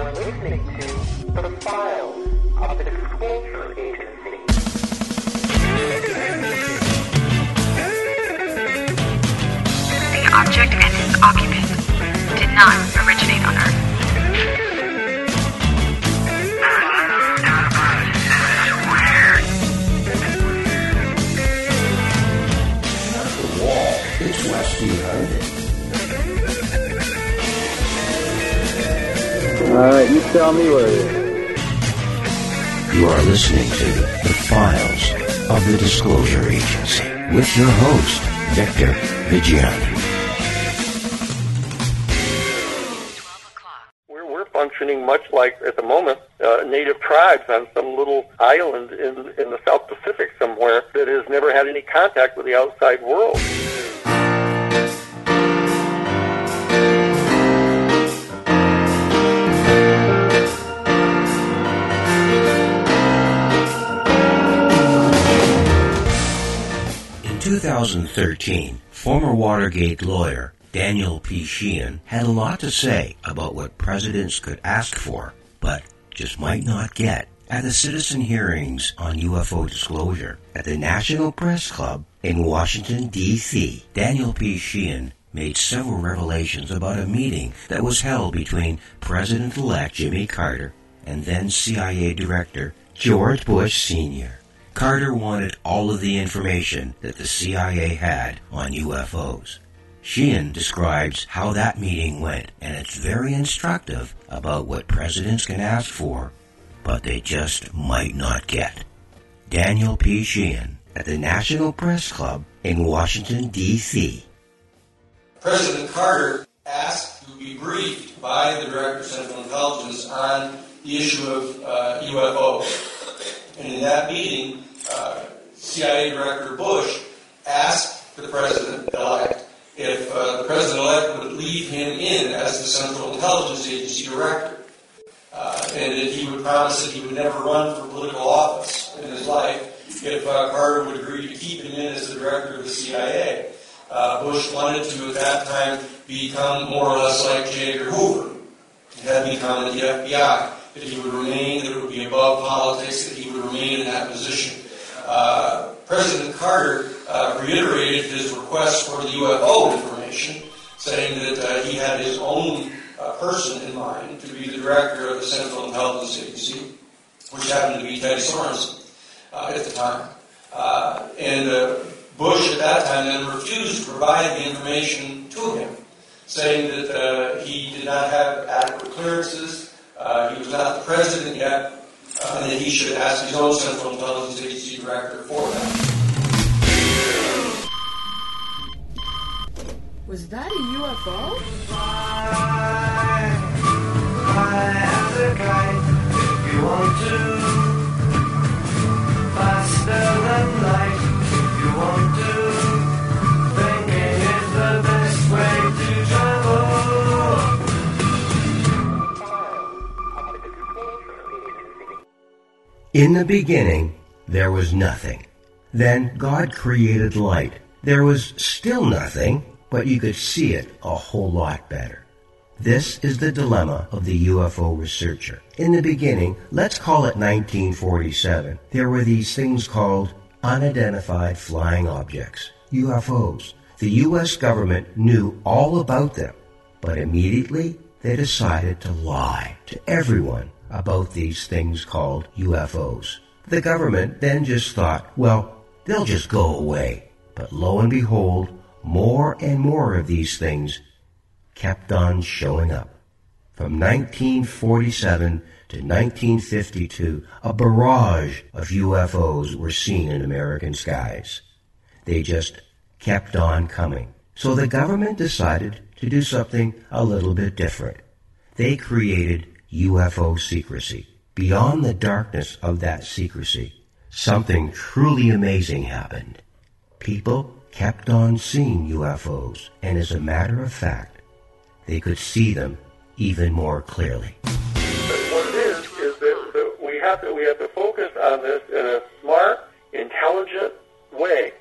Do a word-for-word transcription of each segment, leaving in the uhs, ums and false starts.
You're listening to The Files of the Disclosure Agency. The object and its occupant did not originate on Earth. The wall, it's west behind it. Alright, you tell me where it is. You are listening to The Files of the Disclosure Agency with your host, Victor Vigiani. We're, we're functioning much like, at the moment, uh, native tribes on some little island in, in the South Pacific somewhere that has never had any contact with the outside world. In two thousand thirteen, former Watergate lawyer Daniel P. Sheehan had a lot to say about what presidents could ask for, but just might not get, at the citizen hearings on U F O disclosure at the National Press Club in Washington, D C Daniel P. Sheehan made several revelations about a meeting that was held between President-elect Jimmy Carter and then C I A Director George Bush Senior Carter wanted all of the information that the C I A had on U F Os. Sheehan describes how that meeting went, and it's very instructive about what presidents can ask for, but they just might not get. Daniel P. Sheehan at the National Press Club in Washington, D C President Carter asked to be briefed by the Director of Central Intelligence on the issue of uh, U F Os. And in that meeting, uh, C I A Director Bush asked the President-elect if uh, the President-elect would leave him in as the Central Intelligence Agency Director. Uh, and that he would promise that he would never run for political office in his life if uh, Carter would agree to keep him in as the Director of the C I A. Uh, Bush wanted to, at that time, become more or less like J. Edgar Hoover. He had become at the F B I. That he would remain, that it would be above politics, that he would remain in that position. Uh, President Carter uh, reiterated his request for the U F O information, saying that uh, he had his own uh, person in mind to be the director of the Central Intelligence Agency, which happened to be Teddy Sorensen uh, at the time. Uh, and uh, Bush at that time then refused to provide the information to him, saying that uh, he did not have adequate clearances. Uh, he was not the president yet, uh, and that he should ask his own Central Intelligence Agency director for that. Was that a U F O? Fly, fly as a kite if you want to. Faster than light if you want to. Thinking is the best way to travel. In the beginning, there was nothing. Then God created light. There was still nothing, but you could see it a whole lot better. This is the dilemma of the U F O researcher. In the beginning, let's call it nineteen forty-seven, there were these things called unidentified flying objects, U F Os. The U S government knew all about them, but immediately they decided to lie to everyone about these things called U F Os. The government then just thought, well, they'll just go away. But lo and behold, more and more of these things kept on showing up. From nineteen forty-seven to nineteen fifty-two, a barrage of U F Os were seen in American skies. They just kept on coming. So the government decided to do something a little bit different. They created U F O secrecy. Beyond the darkness of that secrecy, something truly amazing happened. People kept on seeing U F Os, and as a matter of fact, they could see them even more clearly. But what it is, is that, that we have to we have to focus on this in a smart, intelligent way.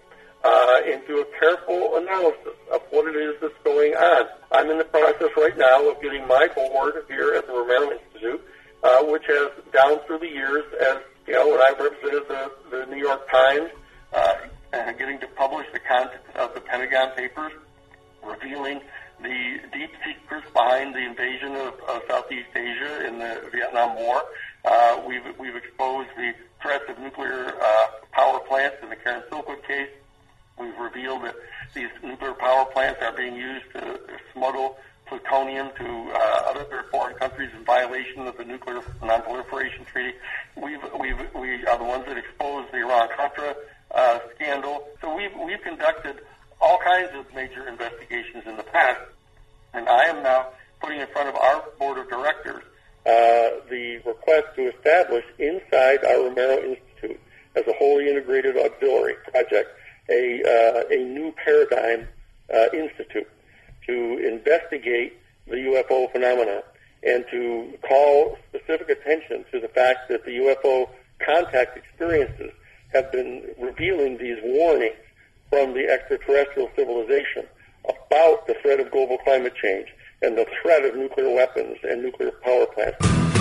uh, and do a careful analysis of what it is that's going on. I'm in the process right now of getting my board here at the Romero Institute, uh, which has, down through the years, as you know, when I've represented the, the New York Times, uh, and getting to publish the content of the Pentagon Papers, revealing the deep secrets behind the invasion of, of Southeast Asia in the Vietnam War. Uh, we've, we've exposed the threats of nuclear uh, power plants in the Karen Silkwood case. We've revealed that these nuclear power plants are being used to smuggle plutonium to uh, other foreign countries in violation of the Nuclear Non-Proliferation Treaty. We've, we've, we are the ones that exposed the Iran-Contra uh, scandal. So we've, we've conducted all kinds of major investigations in the past, and I am now putting in front of our board of directors uh, the request to establish inside our Romero Institute, as a wholly integrated auxiliary project, a, uh, a new paradigm uh, institute to investigate the U F O phenomena and to call specific attention to the fact that the U F O contact experiences have been revealing these warnings from the extraterrestrial civilization about the threat of global climate change and the threat of nuclear weapons and nuclear power plants.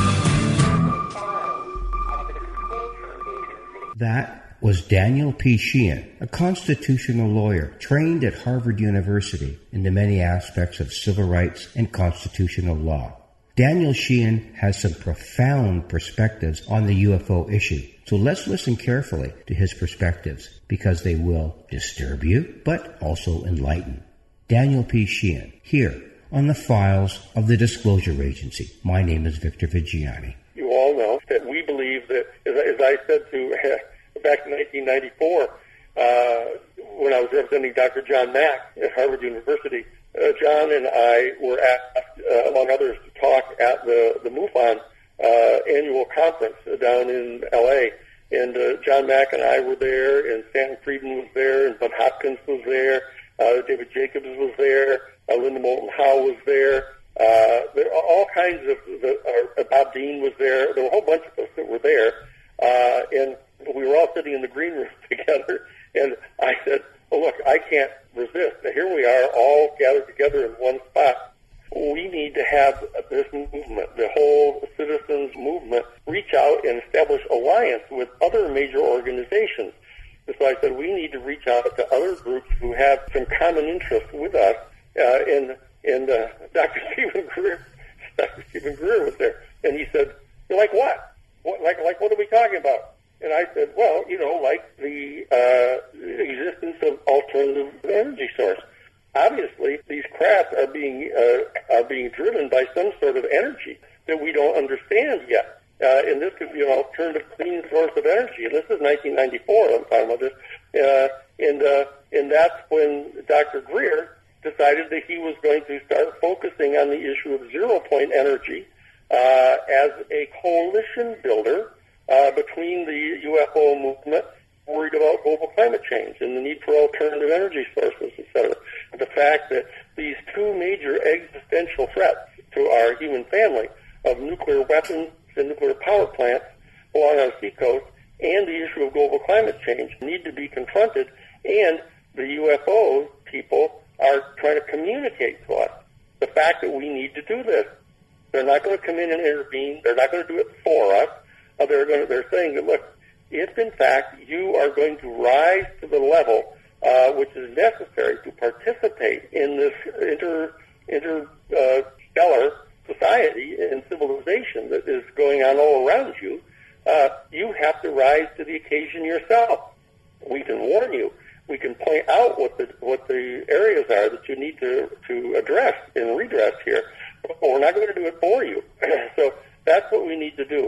That was Daniel P. Sheehan, a constitutional lawyer trained at Harvard University in the many aspects of civil rights and constitutional law. Daniel Sheehan has some profound perspectives on the U F O issue, so let's listen carefully to his perspectives because they will disturb you, but also enlighten. Daniel P. Sheehan, here on the Files of the Disclosure Agency. My name is Victor Vigiani. You all know that we believe that, as, as I said to back in nineteen ninety-four, uh, when I was representing Doctor John Mack at Harvard University, uh, John and I were asked, uh, among others, to talk at the, the MUFON uh, annual conference down in L A. And uh, John Mack and I were there, and Stanton Friedman was there, and Bud Hopkins was there, uh, David Jacobs was there, uh, Linda Moulton Howe was there. Uh, there are all kinds of, the, uh, Bob Dean was there. There were a whole bunch of us that were there. Uh, and we were all sitting in the green room together, and I said, oh, look, I can't resist. Here we are all gathered together in one spot. We need to have this movement, the whole citizens movement, reach out and establish alliance with other major organizations. And so I said, we need to reach out to other groups who have some common interests with us. Uh, and and uh, Doctor Stephen Greer, Doctor Stephen Greer was there, and he said, like what? what? Like like what are we talking about? And I said, well, you know, like the uh, existence of alternative energy source. Obviously, these craft are being uh, are being driven by some sort of energy that we don't understand yet. Uh, and this could be an alternative clean source of energy. And this is nineteen ninety-four, I'm talking about this. Uh, and, uh, and that's when Doctor Greer decided that he was going to start focusing on the issue of zero-point energy uh, as a coalition builder Uh, between the U F O movement, worried about global climate change and the need for alternative energy sources, et cetera. And the fact that these two major existential threats to our human family of nuclear weapons and nuclear power plants along our seacoast and the issue of global climate change need to be confronted, and the U F O people are trying to communicate to us the fact that we need to do this. They're not going to come in and intervene. They're not going to do it for us. Uh, they're going to, they're saying that, look, if in fact you are going to rise to the level uh, which is necessary to participate in this inter interstellar uh, society and civilization that is going on all around you, uh, you have to rise to the occasion yourself. We can warn you. We can point out what the what the areas are that you need to to address and redress here, but we're not going to do it for you. So that's what we need to do.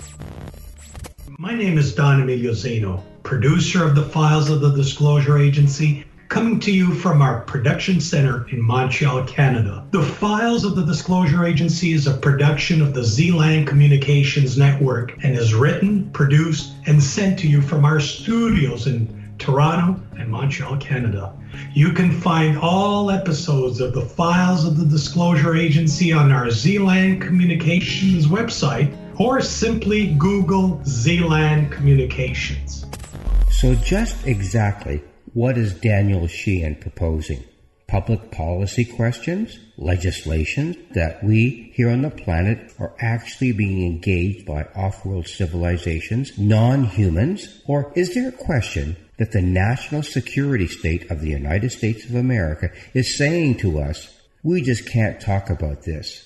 My name is Don Emilio Zeno, producer of the Files of the Disclosure Agency, coming to you from our production center in Montreal, Canada. The Files of the Disclosure Agency is a production of the Z-Land Communications Network and is written, produced, and sent to you from our studios in Toronto and Montreal, Canada. You can find all episodes of the Files of the Disclosure Agency on our Z-Land Communications website, or simply Google Z-Land Communications. So just exactly What is Daniel Sheehan proposing? Public policy questions? Legislation that we here on the planet are actually being engaged by off-world civilizations, non-humans? Or is there a question that the national security state of the United States of America is saying to us, we just can't talk about this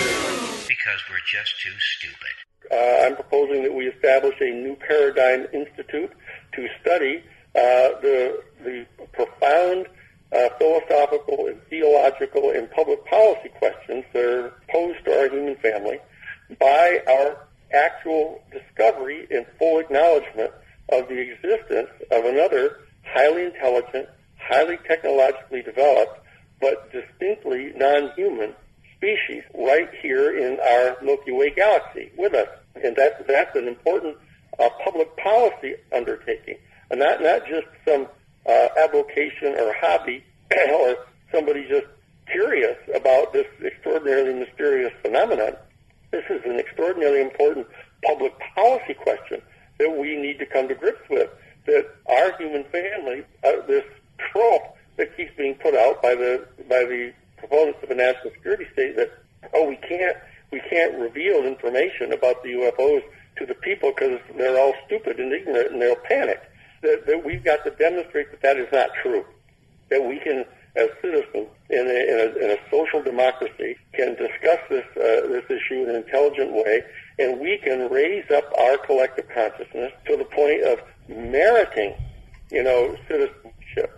because we're just too stupid? Uh, I'm proposing that we establish a new paradigm institute to study uh, the the profound uh, philosophical and theological and public policy questions that are posed to our human family by our actual discovery and full acknowledgement of the existence of another highly intelligent, highly technologically developed, but distinctly non-human species right here in our Milky Way galaxy with us. And that's, that's an important uh, public policy undertaking, and not, not just some uh, avocation or hobby or somebody just curious about this extraordinarily mysterious phenomenon. This is an extraordinarily important public policy question that we need to come to grips with, that our human family, uh, this trope that keeps being put out by the by the proponents of a national security state that, oh, we can't we can't reveal information about the U F Os to the people because they're all stupid and ignorant and they'll panic. That, that we've got to demonstrate that that is not true. That we can, as citizens in a, in a, in a social democracy, can discuss this uh, this issue in an intelligent way, and we can raise up our collective consciousness to the point of meriting, you know, citizenship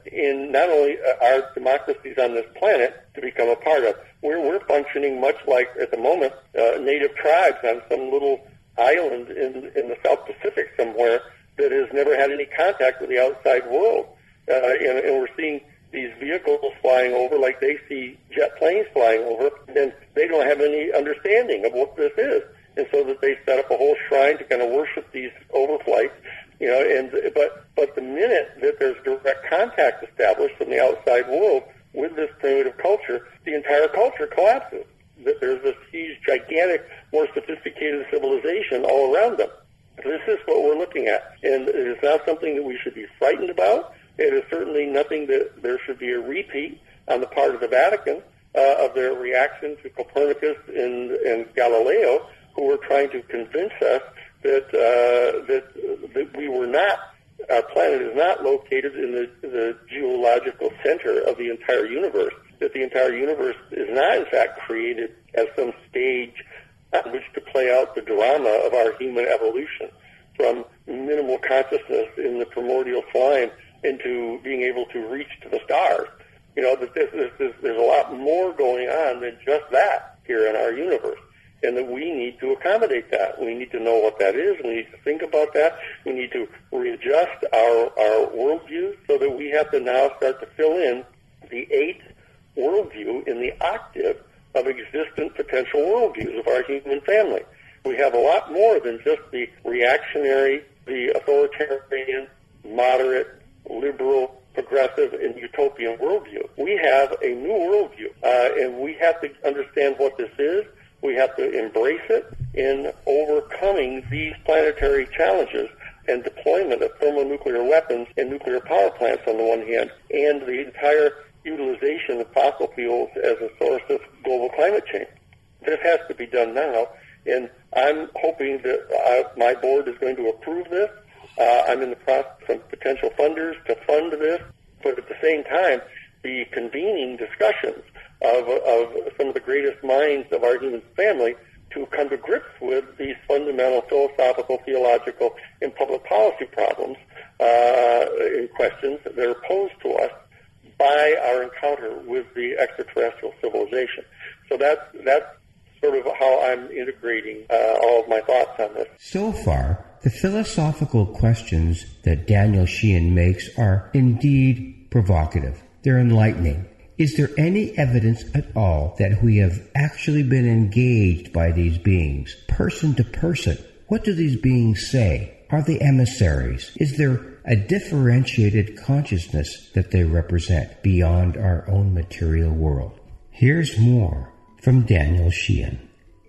in not only our democracies on this planet to become a part of. We're, we're functioning much like, at the moment, uh, native tribes on some little island in, in the South Pacific somewhere that has never had any contact with the outside world. Uh, and, and we're seeing these vehicles flying over like they see jet planes flying over, and they don't have any understanding of what this is. And so that they set up a whole shrine to kind of worship these overflights, you know, and but but the minute that there's direct contact established from the outside world with this primitive culture, the entire culture collapses. That there's this huge, gigantic, more sophisticated civilization all around them. This is what we're looking at, and it is not something that we should be frightened about. It is certainly nothing that there should be a repeat on the part of the Vatican uh, of their reaction to Copernicus and, and Galileo, who were trying to convince us that uh, that that we were not, our planet is not located in the, the geological center of the entire universe, that the entire universe is not, in fact, created as some stage on which to play out the drama of our human evolution from minimal consciousness in the primordial slime into being able to reach to the stars. You know, that this, this, this, there's a lot more going on than just that here in our universe, and that we need to accommodate that. We need to know what that is. We need to think about that. We need to readjust our, our worldview so that we have to now start to fill in the eighth worldview in the octave of existent potential worldviews of our human family. We have a lot more than just the reactionary, the authoritarian, moderate, liberal, progressive, and utopian worldview. We have a new worldview, uh, and we have to understand what this is. We have to embrace it in overcoming these planetary challenges and deployment of thermonuclear weapons and nuclear power plants on the one hand, and the entire utilization of fossil fuels as a source of global climate change. This has to be done now, and I'm hoping that uh, my board is going to approve this. Uh, I'm in the process of potential funders to fund this, but at the same time, be convening discussions of, of some of the greatest minds of our human family to come to grips with these fundamental philosophical, theological, and public policy problems uh, and questions that are posed to us by our encounter with the extraterrestrial civilization. So that's, that's sort of how I'm integrating uh, all of my thoughts on this. So far, the philosophical questions that Daniel Sheehan makes are indeed provocative. They're enlightening. Is there any evidence at all that we have actually been engaged by these beings, person to person? What do these beings say? Are they emissaries? Is there a differentiated consciousness that they represent beyond our own material world? Here's more from Daniel Sheehan.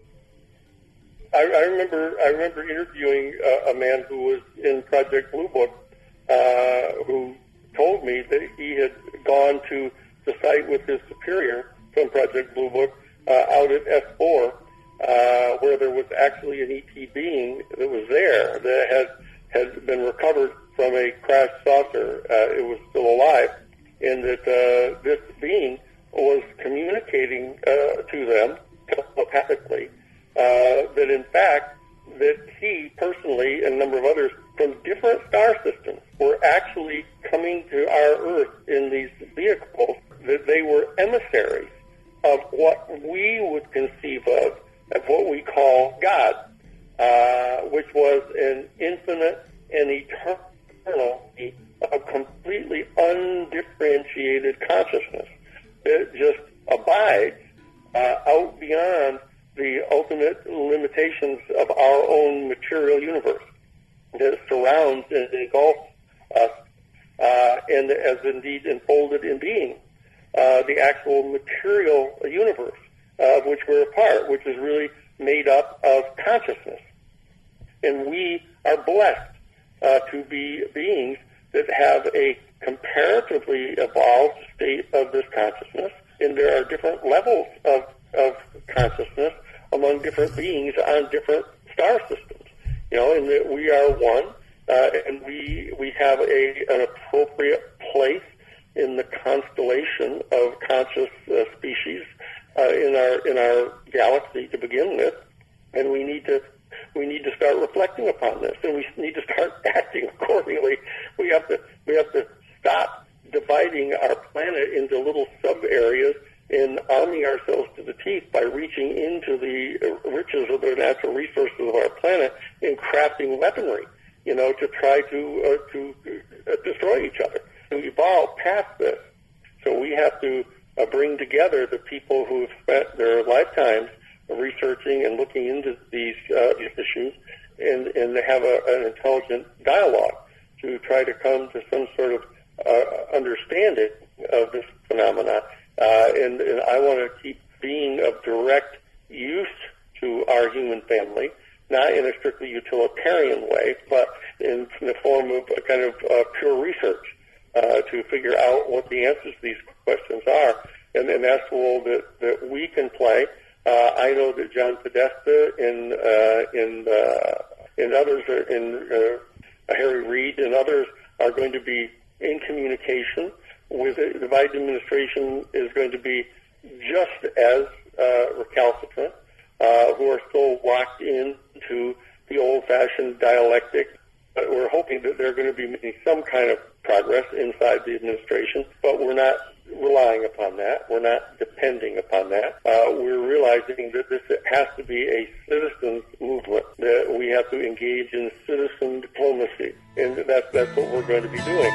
I, I remember I remember interviewing uh, a man who was in Project Blue Book, uh, who told me that he had gone to the site with his superior from Project Blue Book uh, out at S four, uh, where there was actually an E T being that was there that had had been recovered from a crashed saucer. Uh, it was still alive, and that uh, this being was communicating uh, to them telepathically uh, that, in fact, that he personally and a number of others from different star systems were actually coming to our Earth in these vehicles, that they were emissaries of what we would conceive of as what we call God, uh, which was an infinite and eternal, a completely undifferentiated consciousness that just abides uh, out beyond the ultimate limitations of our own material universe that surrounds and engulfs us, uh, and as indeed enfolded in being uh, the actual material universe uh, of which we're a part, which is really made up of consciousness. And we are blessed uh, to be beings that have a comparatively evolved state of this consciousness, and there are different levels of, of consciousness among different beings on different star systems. You know, and that we are one, uh, and we we have a an appropriate place in the constellation of conscious uh, species uh, in our in our galaxy to begin with, and we need to we need to start reflecting upon this, and we need to start acting accordingly. We have to we have to stop dividing our planet into little sub areas and arming ourselves to the teeth by reaching into the riches of the natural resources of our planet and crafting weaponry, you know, to try to uh, to uh, destroy each other, to evolve past this. So we have to uh, bring together the people who have spent their lifetimes researching and looking into these uh, these issues, and and have a, an intelligent dialogue to try to come to some sort of uh, understanding of this phenomena. Uh, and, and I want to keep being of direct use to our human family, not in a strictly utilitarian way, but in, in the form of a kind of uh, pure research uh, to figure out what the answers to these questions are. And, and that's the role that, that we can play. Uh, I know that John Podesta and, uh, and, uh, and others, are in, uh, Harry Reid and others are going to be in communication with it. The Biden administration is going to be just as uh, recalcitrant, uh, who are still locked into the old-fashioned dialectic. But we're hoping that they're going to be making some kind of progress inside the administration, but we're not relying upon that. We're not depending upon that. Uh, we're realizing that this has to be a citizens movement, that we have to engage in citizen diplomacy, and that's, that's what we're going to be doing.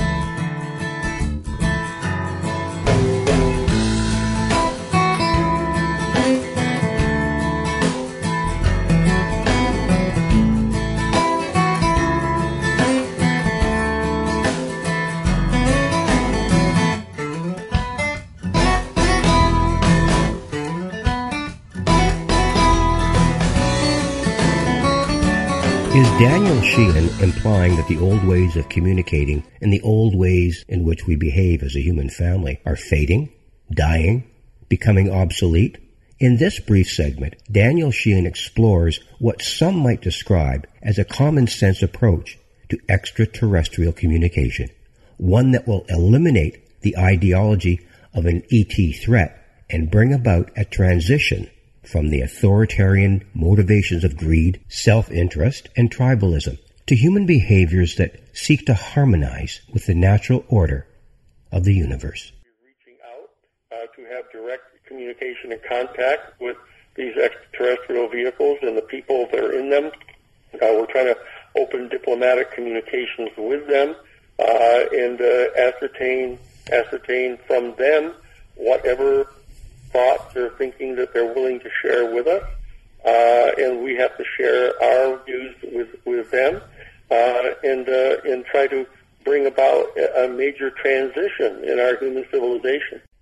Is Daniel Sheehan implying that the old ways of communicating and the old ways in which we behave as a human family are fading, dying, becoming obsolete? In this brief segment, Daniel Sheehan explores what some might describe as a common-sense approach to extraterrestrial communication, one that will eliminate the ideology of an E T threat and bring about a transition from the authoritarian motivations of greed, self-interest, and tribalism to human behaviors that seek to harmonize with the natural order of the universe. Reaching out uh, to have direct communication and contact with these extraterrestrial vehicles and the people that are in them. Uh, we're trying to open diplomatic communications with them uh, and uh, ascertain ascertain from them whatever thoughts or thinking that they're willing to share with us, uh, and we have to share our views with with them, uh, and uh, and try to bring about a major transition in our human civilization.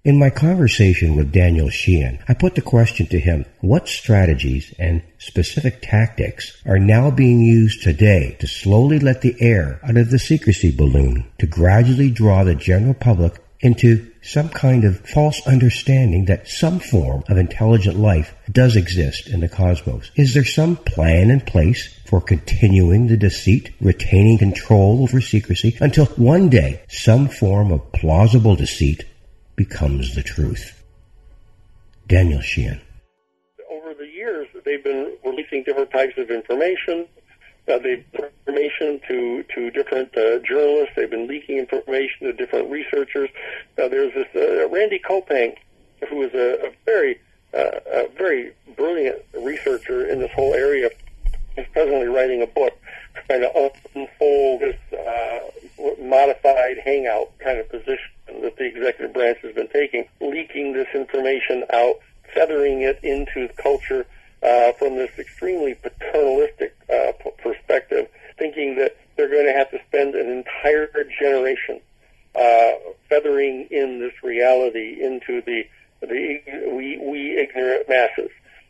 In my conversation with Daniel Sheehan, I put the question to him, what strategies and specific tactics are now being used today to slowly let the air out of the secrecy balloon, to gradually draw the general public into some kind of false understanding that some form of intelligent life does exist in the cosmos? Is there some plan in place for continuing the deceit, retaining control over secrecy, until one day some form of plausible deceit becomes the truth? Daniel Sheehan. Over the years, they've been releasing different types of information. Uh, they've information to to different uh, journalists. They've been leaking information to different researchers. Uh, there's this uh, Randy Kopang, who is a, a very uh, a very brilliant researcher in this whole area. He's presently writing a book trying to unfold this uh, modified hangout kind of position that the executive branch has been taking, leaking this information out, feathering it into culture uh, from this extremely paternalistic uh, p- perspective, thinking that they're going to have to spend an entire generation uh, feathering in this reality into the the we, we ignorant masses.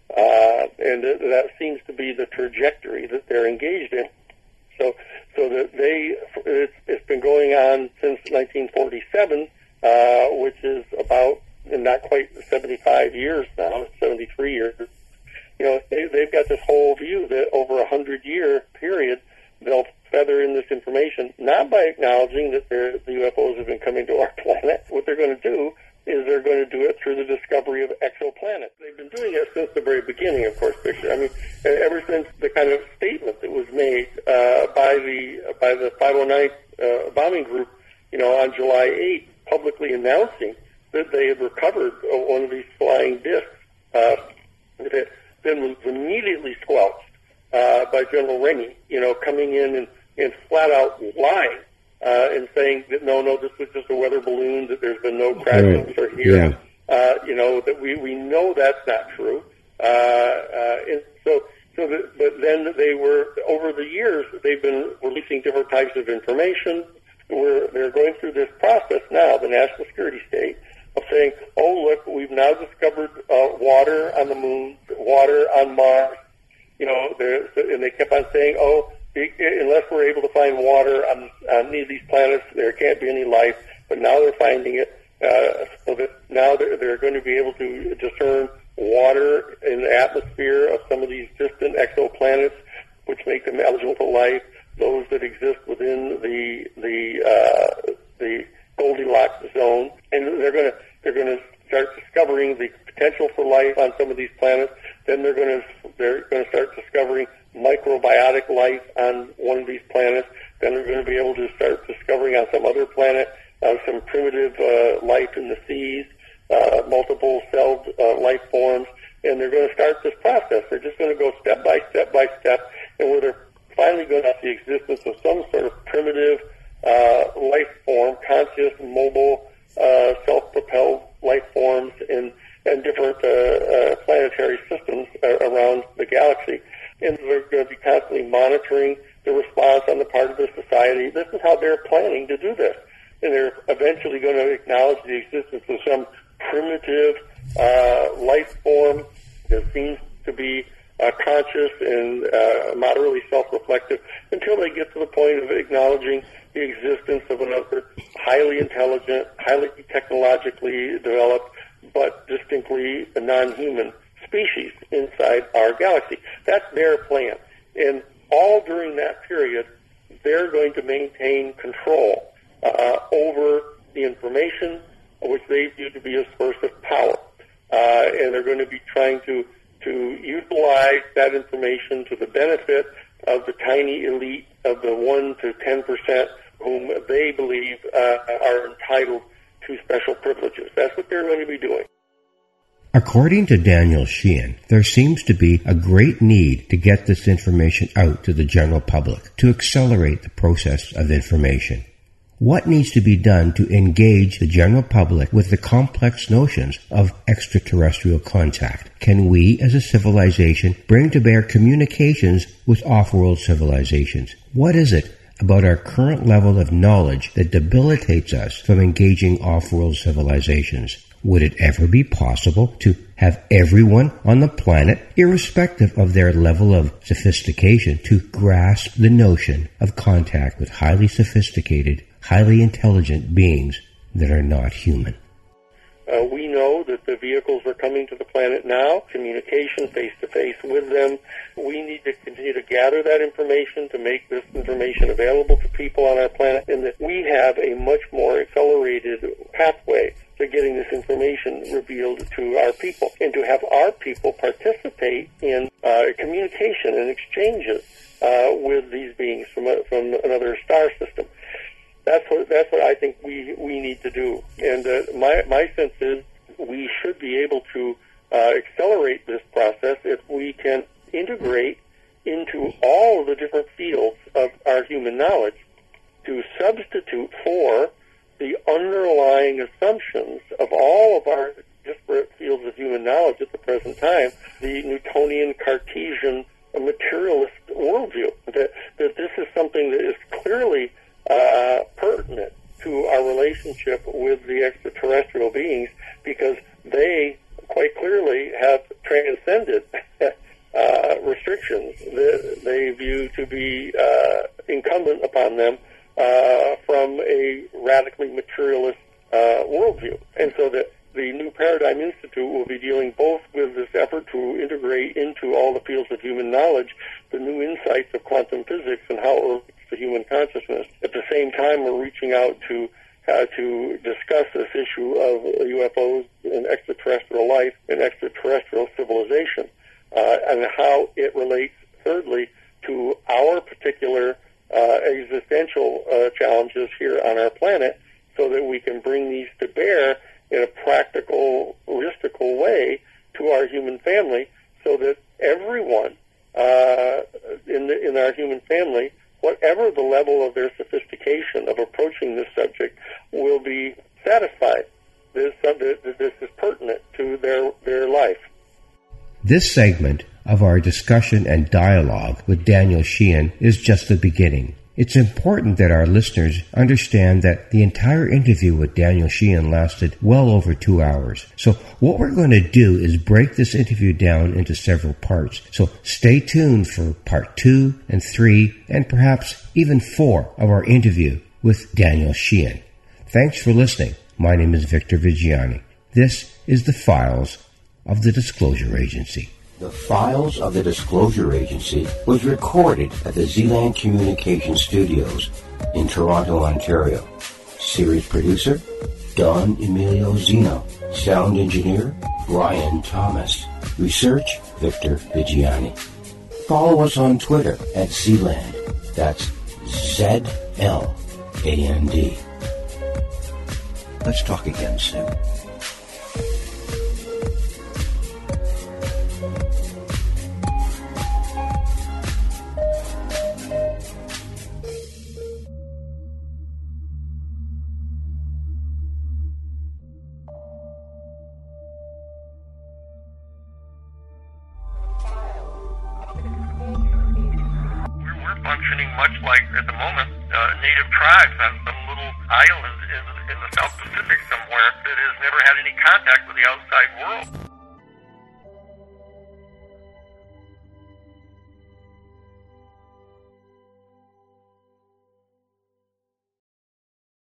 Uh, and th- that seems to be the trajectory that they're engaged in. So, so that they, it's, it's been going on since nineteen forty-seven, uh, which is about not quite seventy-five years now, seventy-three years. You know, they, they've got this whole view that over a hundred-year period, they'll feather in this information, not by acknowledging that the U F Os have been coming to our planet. What they're going to do is they're going to do it through the discovery of exoplanets. They've been doing it since the very beginning, of course, Picture. I mean, ever since the kind of statement that was made uh, by the by the five oh ninth uh, bombing group, you know, on July eighth, publicly announcing that they had recovered uh, one of these flying discs, uh, that then was immediately squelched uh, by General Rennie, you know, coming in and, and flat out lying. Uh, and saying that no, no, this was just a weather balloon, that there's been no crashes right. or here. Yeah. Uh, you know, that we, we know that's not true. Uh, uh, and so, so that, but then they were, over the years, they've been releasing different types of information. We're, they're going through this process now, the National Security State, of saying, oh, look, we've now discovered uh, water on the moon, water on Mars. You know, and they kept on saying, oh, unless we're able to find water on, on any of these planets, there can't be any life. But now they're finding it, uh, so that now they're, they're going to be able to discern water in the atmosphere of some of these distant exoplanets, which make them eligible for life. Those that exist within the the uh, the Goldilocks zone, and they're going to they're going to start discovering the potential for life on some of these planets. Then they're going to they're going to start discovering microbiotic life on one of these planets. Then they're going to be able to start discovering on some other planet uh, some primitive uh, life in the seas, uh, multiple celled uh, life forms, and they're going to start this process. They're just going to go step by step by step, and where they're finally going to have the existence of some sort of primitive uh, life form, conscious, mobile, uh, self-propelled life forms in and different uh, uh, planetary systems uh, around the galaxy. And they're going to be constantly monitoring the response on the part of the society. This is how they're planning to do this. And they're eventually going to acknowledge the existence of some primitive uh, life form that seems to be uh, conscious and uh, moderately self-reflective, until they get to the point of acknowledging the existence of another highly intelligent, highly technologically developed, but distinctly non-human species inside our galaxy. That's their plan. And all during that period, they're going to maintain control uh, over the information which they view to be a source of power. Uh, and they're going to be trying to, to utilize that information to the benefit of the tiny elite of the one to ten percent whom they believe uh, are entitled to special privileges. That's what they're going to be doing. According to Daniel Sheehan, there seems to be a great need to get this information out to the general public, to accelerate the process of information. What needs to be done to engage the general public with the complex notions of extraterrestrial contact? Can we, as a civilization, bring to bear communications with off-world civilizations? What is it about our current level of knowledge that debilitates us from engaging off-world civilizations? Would it ever be possible to have everyone on the planet, irrespective of their level of sophistication, to grasp the notion of contact with highly sophisticated, highly intelligent beings that are not human? Uh, we know that the vehicles are coming to the planet now, communication face-to-face with them. We need to continue to gather that information to make this information available to people on our planet, and that we have a much more accelerated pathway to getting this information revealed to our people, and to have our people participate in uh, communication and exchanges uh, with these beings from a, from another star system. That's what that's what I think we, we need to do. And uh, my my sense is we should be able to uh, accelerate this process if we can integrate into all of the different fields of our human knowledge to substitute for the underlying assumptions of all of our disparate fields of human knowledge at the present time, the Newtonian Cartesian materialist worldview, that, that this is something that is clearly uh, pertinent to our relationship with the extraterrestrial beings, because they quite clearly have transcended uh, restrictions that they view to be uh, incumbent upon them Uh, from a radically materialist uh, worldview. And so that the New Paradigm Institute will be dealing both with this effort to integrate into all the fields of human knowledge the new insights of quantum physics and how it relates to human consciousness. At the same time, we're reaching out to uh, to discuss this issue of U F Os and extraterrestrial life and extraterrestrial civilization, uh, and how it relates, thirdly, to our particular Uh, existential uh, challenges here on our planet, so that we can bring these to bear in a practical, logistical way to our human family, so that everyone uh, in the, in our human family, whatever the level of their sophistication of approaching this subject, will be satisfied this, that this is pertinent to their their life. This segment of our discussion and dialogue with Daniel Sheehan is just the beginning. It's important that our listeners understand that the entire interview with Daniel Sheehan lasted well over two hours. So what we're going to do is break this interview down into several parts. So stay tuned for part two and three and perhaps even four of our interview with Daniel Sheehan. Thanks for listening. My name is Victor Viggiani. This is the Files of the Disclosure Agency. The Files of the Disclosure Agency was recorded at the Zealand Communication Studios in Toronto, Ontario. Series producer, Don Emilio Zeno. Sound engineer, Brian Thomas. Research, Victor Viggiani. Follow us on Twitter at Zealand. That's Z L A N D. Let's talk again soon. Functioning much like, at the moment, uh, native tribes on some little island in, in the South Pacific somewhere that has never had any contact with the outside world.